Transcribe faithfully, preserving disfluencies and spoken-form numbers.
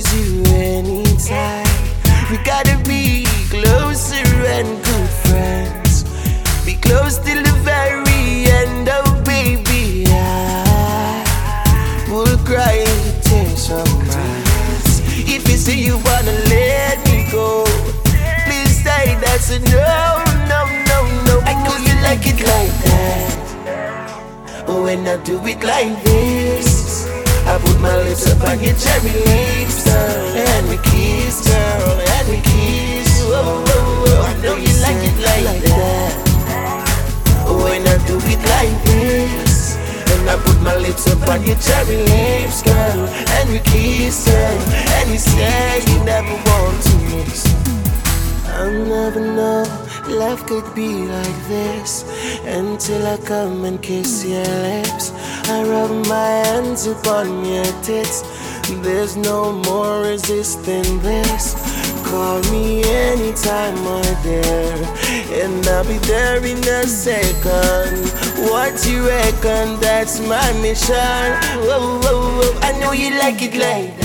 lose you anytime. We gotta be closer and good friends. Be close till the very end, oh baby. I will cry tears of mine. If you say you wanna let me go, please say that's a no, no, no, no. I know you like it like that. When I do it like this, I put my lips up on your cherry lips, girl, and we kiss, girl, and we kiss. Oh, oh, oh. I know you like it like that. When I do it like this, and I put my lips up on your cherry lips, girl, and we kiss, girl, and you say you never want to miss. I'll never know love could be like this until I come and kiss your lips. I rub my hands upon your tits. There's no more resisting this. Call me anytime, my dear, and I'll be there in a second. What you reckon? That's my mission. Whoa, whoa, whoa. I know you like it like that.